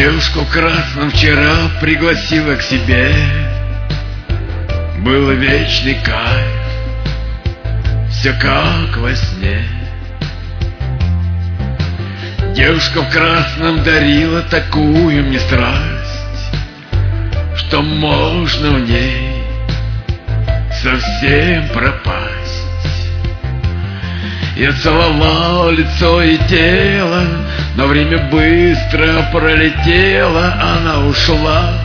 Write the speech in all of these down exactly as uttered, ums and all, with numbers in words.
Девушку в красном вчера пригласила к себе. Был вечный кайф, все как во сне. Девушка в красном дарила такую мне страсть, что можно в ней совсем пропасть. Я целовал лицо и тело, но время быстро пролетело. Она ушла,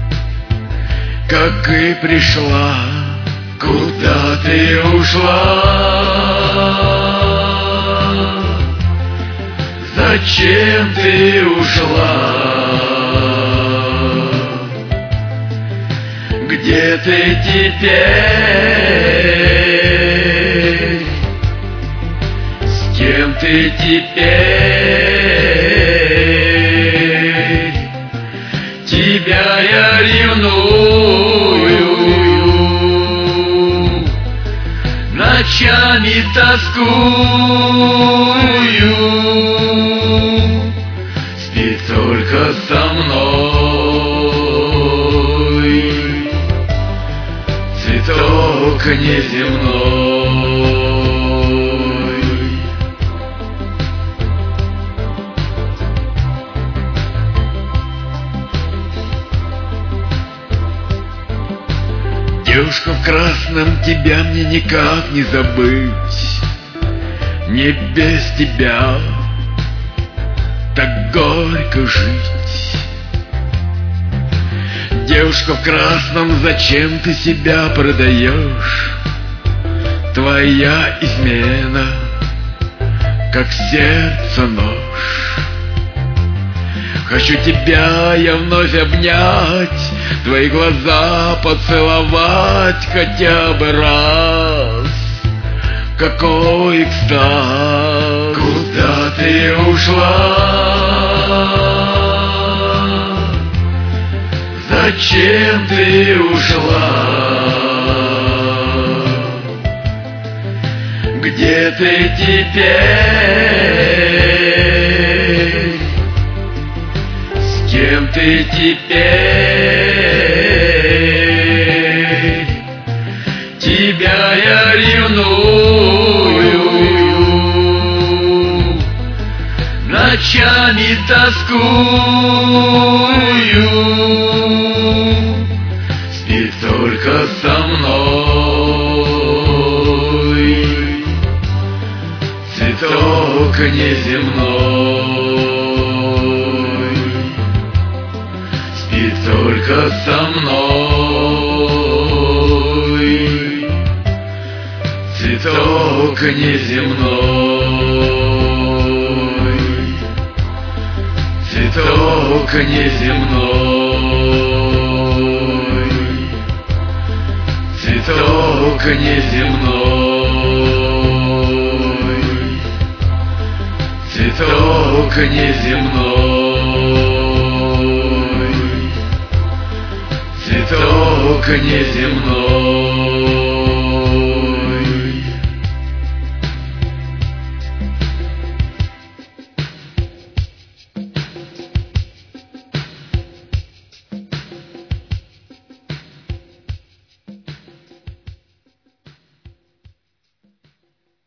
как и пришла. Куда ты ушла? Зачем ты ушла? Где ты теперь? С кем ты теперь? Тебя я ревную, ночами тоскую. Спи только со мной, цветок неземной. Девушка в красном, тебя мне никак не забыть, не без тебя так горько жить. Девушка в красном, зачем ты себя продаешь? Твоя измена, как сердце нож. Хочу тебя я вновь обнять, твои глаза поцеловать хотя бы раз. Какой экстаз! Куда ты ушла? Зачем ты ушла? Где ты теперь? С кем ты теперь? Тебя я ревную, ночами тоскую. Спи только со мной, цветок неземной. Спи только со мной, цветок неземной. Цветок неземной. Цветок неземной. Цветок неземной. Цветок неземной.